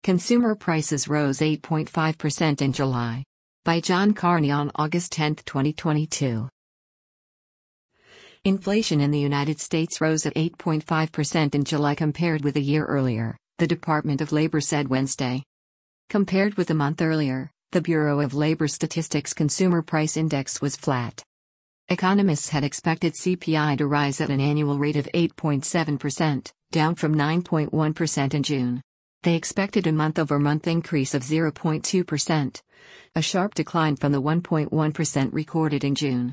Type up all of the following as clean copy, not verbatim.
Consumer prices rose 8.5% in July. By John Carney on August 10, 2022. Inflation in the United States rose at 8.5% in July compared with a year earlier, the Department of Labor said Wednesday. Compared with a month earlier, the Bureau of Labor Statistics Consumer Price Index was flat. Economists had expected CPI to rise at an annual rate of 8.7%, down from 9.1% in June. They expected a month-over-month increase of 0.2%, a sharp decline from the 1.1% recorded in June.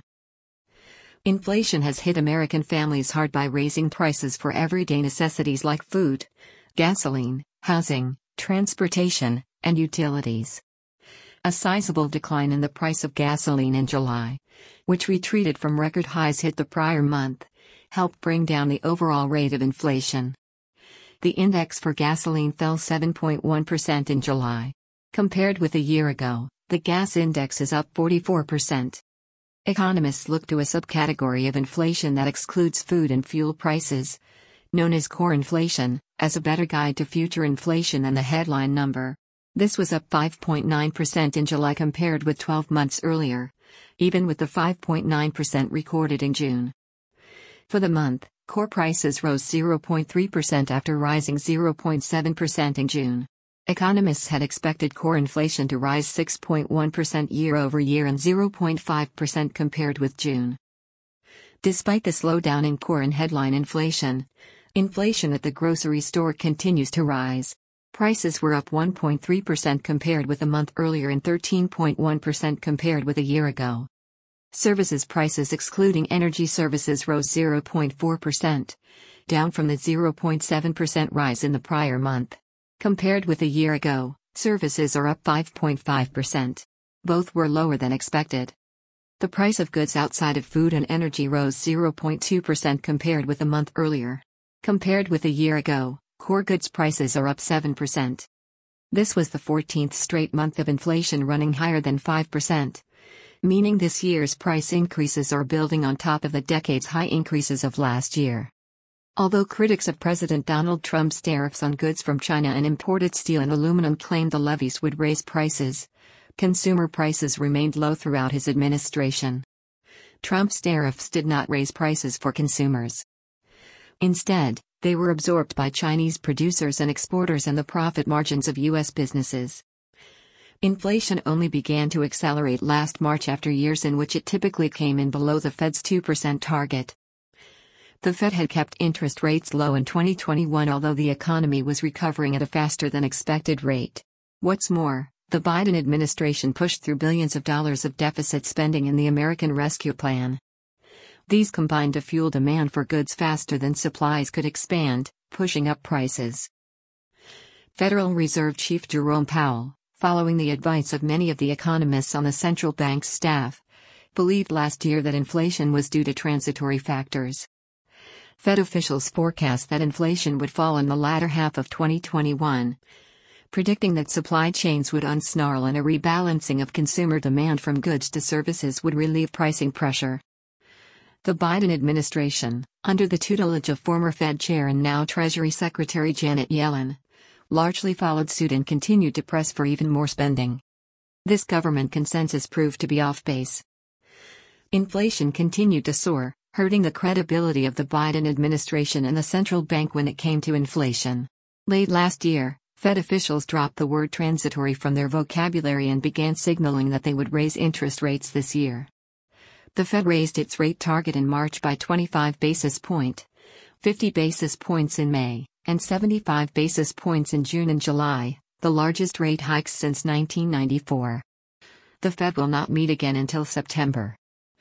Inflation has hit American families hard by raising prices for everyday necessities like food, gasoline, housing, transportation, and utilities. A sizable decline in the price of gasoline in July, which retreated from record highs hit the prior month, helped bring down the overall rate of inflation. The index for gasoline fell 7.1% in July. Compared with a year ago, the gas index is up 44%. Economists look to a subcategory of inflation that excludes food and fuel prices, known as core inflation, as a better guide to future inflation than the headline number. This was up 5.9% in July compared with 12 months earlier, even with the 5.9% recorded in June. For the month, core prices rose 0.3% after rising 0.7% in June. Economists had expected core inflation to rise 6.1% year-over-year and 0.5% compared with June. Despite the slowdown in core and headline inflation at the grocery store continues to rise. Prices were up 1.3% compared with a month earlier and 13.1% compared with a year ago. Services prices excluding energy services rose 0.4%, down from the 0.7% rise in the prior month. Compared with a year ago, services are up 5.5%. Both were lower than expected. The price of goods outside of food and energy rose 0.2% compared with a month earlier. Compared with a year ago, core goods prices are up 7%. This was the 14th straight month of inflation running higher than 5%, meaning this year's price increases are building on top of the decade's high increases of last year. Although critics of President Donald Trump's tariffs on goods from China and imported steel and aluminum claimed the levies would raise prices, consumer prices remained low throughout his administration. Trump's tariffs did not raise prices for consumers. Instead, they were absorbed by Chinese producers and exporters and the profit margins of U.S. businesses. Inflation only began to accelerate last March after years in which it typically came in below the Fed's 2% target. The Fed had kept interest rates low in 2021 although the economy was recovering at a faster than expected rate. What's more, the Biden administration pushed through billions of dollars of deficit spending in the American Rescue Plan. These combined to fuel demand for goods faster than supplies could expand, pushing up prices. Federal Reserve Chief Jerome Powell, following the advice of many of the economists on the central bank's staff, believed last year that inflation was due to transitory factors. Fed officials forecast that inflation would fall in the latter half of 2021, predicting that supply chains would unsnarl and a rebalancing of consumer demand from goods to services would relieve pricing pressure. The Biden administration, under the tutelage of former Fed Chair and now Treasury Secretary Janet Yellen, largely followed suit and continued to press for even more spending. This government consensus proved to be off base. Inflation continued to soar, hurting the credibility of the Biden administration and the central bank when it came to inflation. Late last year, Fed officials dropped the word transitory from their vocabulary and began signaling that they would raise interest rates this year. The Fed raised its rate target in March by 25 basis points, 50 basis points in May, and 75 basis points in June and July, the largest rate hikes since 1994. The Fed will not meet again until September.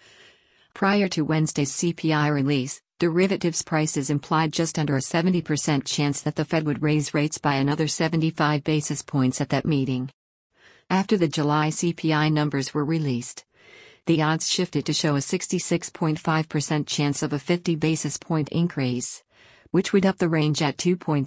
Prior to Wednesday's CPI release, derivatives prices implied just under a 70% chance that the Fed would raise rates by another 75 basis points at that meeting. After the July CPI numbers were released, the odds shifted to show a 66.5% chance of a 50 basis point increase, which would up the range at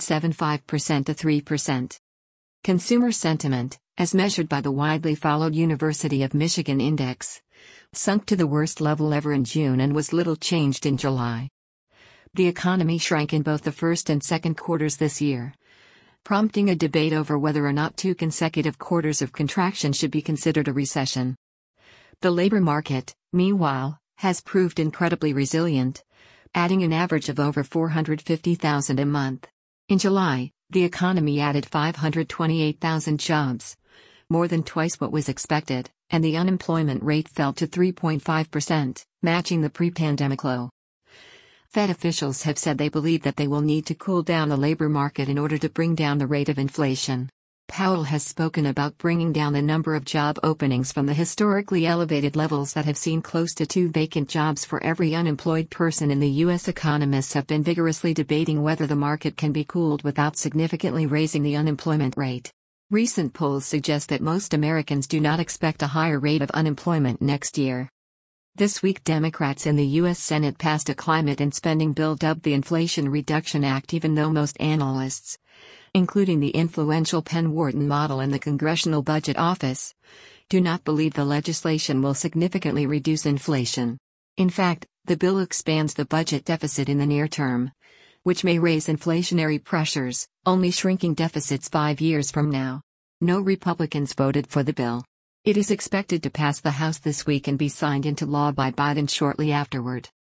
2.75% to 3%. Consumer sentiment, as measured by the widely followed University of Michigan Index, sunk to the worst level ever in June and was little changed in July. The economy shrank in both the first and second quarters this year. prompting a debate over whether or not 2 consecutive quarters of contraction should be considered a recession. The labor market, meanwhile, has proved incredibly resilient, adding an average of over 450,000 a month. In July, the economy added 528,000 jobs, more than twice what was expected, and the unemployment rate fell to 3.5%, matching the pre-pandemic low. Fed officials have said they believe that they will need to cool down the labor market in order to bring down the rate of inflation. Powell has spoken about bringing down the number of job openings from the historically elevated levels that have seen close to 2 vacant jobs for every unemployed person in the U.S. Economists have been vigorously debating whether the market can be cooled without significantly raising the unemployment rate. Recent polls suggest that most Americans do not expect a higher rate of unemployment next year. This week, Democrats in the U.S. Senate passed a climate and spending bill dubbed the Inflation Reduction Act, even though most analysts, including the influential Penn Wharton model and the Congressional Budget Office, do not believe the legislation will significantly reduce inflation. In fact, the bill expands the budget deficit in the near term, which may raise inflationary pressures, only shrinking deficits 5 years from now. No Republicans voted for the bill. It is expected to pass the House this week and be signed into law by Biden shortly afterward.